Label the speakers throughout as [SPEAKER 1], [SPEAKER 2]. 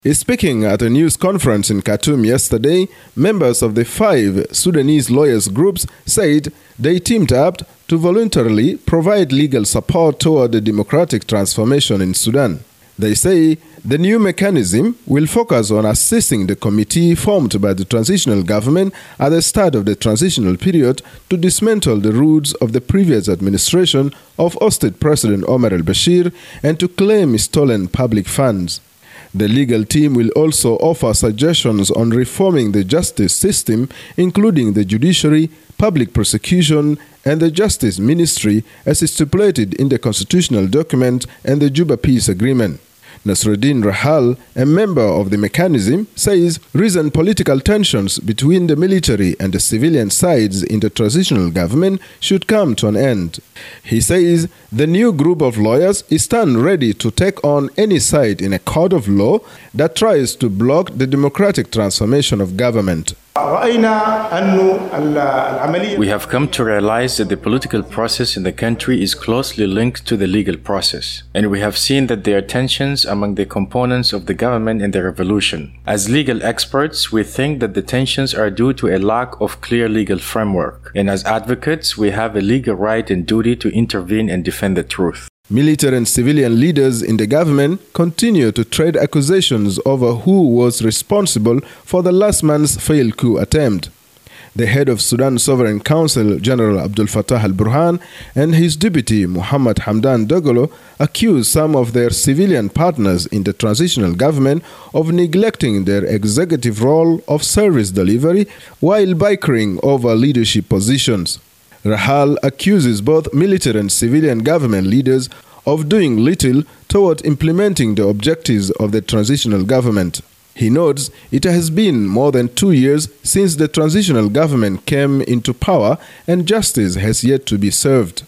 [SPEAKER 1] Speaking at a news conference in Khartoum yesterday, members of the 5 Sudanese lawyers groups said they teamed up to voluntarily provide legal support toward the democratic transformation in Sudan. They say the new mechanism will focus on assisting the committee formed by the transitional government at the start of the transitional period to dismantle the roots of the previous administration of ousted President Omar al-Bashir and to claim stolen public funds. The legal team will also offer suggestions on reforming the justice system, including the judiciary, public prosecution, and the justice ministry as stipulated in the constitutional document and the Juba Peace Agreement. Nasruddin Rahal, a member of the mechanism, says recent political tensions between the military and the civilian sides in the transitional government should come to an end. He says the new group of lawyers stand ready to take on any side in a court of law that tries to block the democratic transformation of government.
[SPEAKER 2] We have come to realize that the political process in the country is closely linked to the legal process, and we have seen that there are tensions among the components of the government and the revolution. As legal experts, we think that the tensions are due to a lack of clear legal framework, and as advocates, we have a legal right and duty to intervene and defend the truth.
[SPEAKER 1] Military and civilian leaders in the government continue to trade accusations over who was responsible for the last month's failed coup attempt. The head of Sudan Sovereign Council, General Abdel Fattah al-Burhan, and his deputy, Mohamed Hamdan Dagalo, accuse some of their civilian partners in the transitional government of neglecting their executive role of service delivery while bickering over leadership positions. Rahal accuses both military and civilian government leaders of doing little toward implementing the objectives of the transitional government. He notes it has been more than 2 years since the transitional government came into power and justice has yet to be served.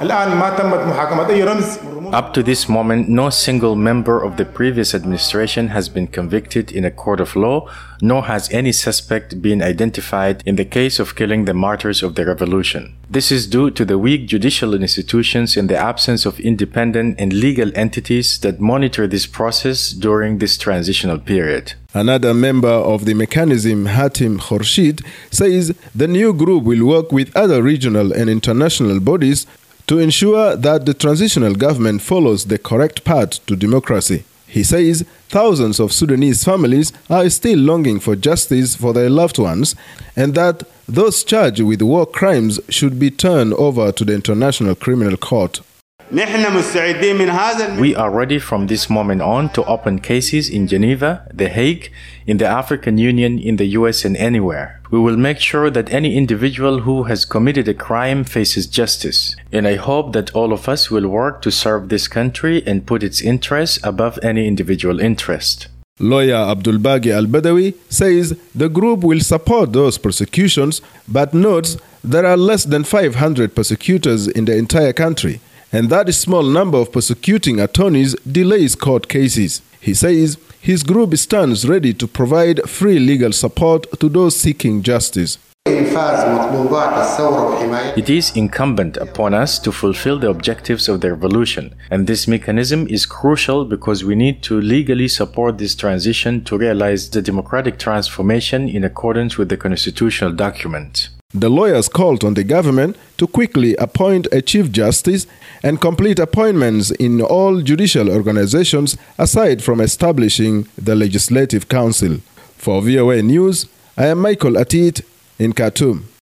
[SPEAKER 2] Up to this moment, no single member of the previous administration has been convicted in a court of law, nor has any suspect been identified in the case of killing the martyrs of the revolution. This is due to the weak judicial institutions and the absence of independent and legal entities that monitor this process during this transitional period.
[SPEAKER 1] Another member of the mechanism, Hatim Khorshid, says the new group will work with other regional and international bodies to ensure that the transitional government follows the correct path to democracy. He says thousands of Sudanese families are still longing for justice for their loved ones and that those charged with war crimes should be turned over to the International Criminal Court.
[SPEAKER 2] We are ready from this moment on to open cases in Geneva, The Hague, in the African Union, in the US, and anywhere. We will make sure that any individual who has committed a crime faces justice. And I hope that all of us will work to serve this country and put its interests above any individual interest.
[SPEAKER 1] Lawyer Abdul Bagi al-Badawi says the group will support those prosecutions, but notes there are less than 500 prosecutors in the entire country, and that small number of prosecuting attorneys delays court cases. He says his group stands ready to provide free legal support to those seeking justice.
[SPEAKER 2] It is incumbent upon us to fulfill the objectives of the revolution, and this mechanism is crucial because we need to legally support this transition to realize the democratic transformation in accordance with the constitutional document.
[SPEAKER 1] The lawyers called on the government to quickly appoint a chief justice and complete appointments in all judicial organizations aside from establishing the Legislative Council. For VOA News, I am Michael Atit in Khartoum.